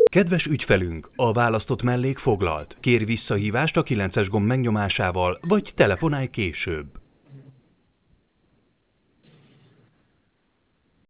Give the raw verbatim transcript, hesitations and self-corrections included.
Kedves ügyfelünk, a választott mellék foglalt. Kérj visszahívást a kilences gomb megnyomásával, vagy telefonálj később.